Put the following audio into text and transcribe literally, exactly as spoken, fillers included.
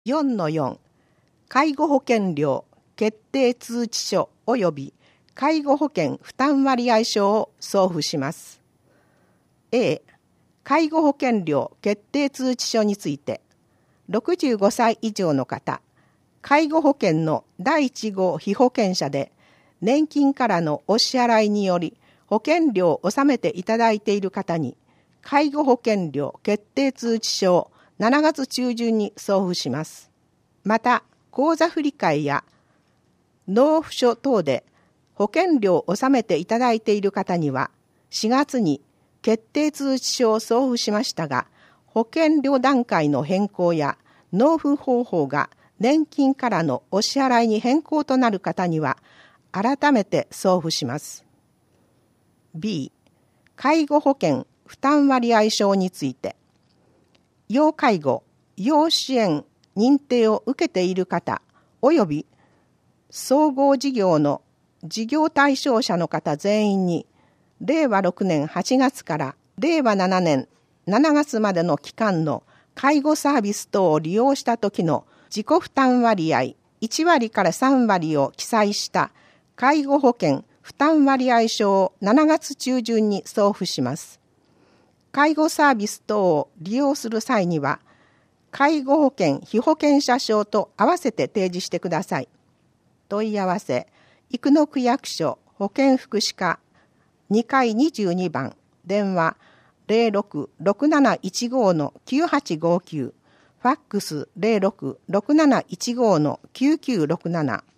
よんのよん 介護保険料決定通知書及び介護保険負担割合書を送付します。A、介護保険料決定通知書について、ろくじゅうごさい以上の方、介護保険の第一号被保険者で、年金からのお支払いにより保険料を納めていただいている方に、介護保険料決定通知書をしちがつ中旬に送付します。また、口座振替や納付書等で保険料を納めていただいている方には、しがつに決定通知書を送付しましたが、保険料段階の変更や納付方法が年金からのお支払いに変更となる方には、改めて送付します。B、介護保険負担割合証について、要介護、要支援認定を受けている方、及び総合事業の事業対象者の方全員に、れいわろくねんはちがつかられいわななねんしちがつまでの期間の介護サービス等を利用した時の自己負担割合いちわりからさんわりを記載した介護保険負担割合書をしちがつ中旬に送付します。介護サービス等を利用する際には、介護保険被保険者証と合わせて提示してください。問い合わせ、生野区役所保健福祉課にかいにじゅうにばん、電話 ゼロろく ろくなないちご のきゅうはちごきゅう、ファックス ゼロろく ろくなないちご のきゅうきゅうろくなな。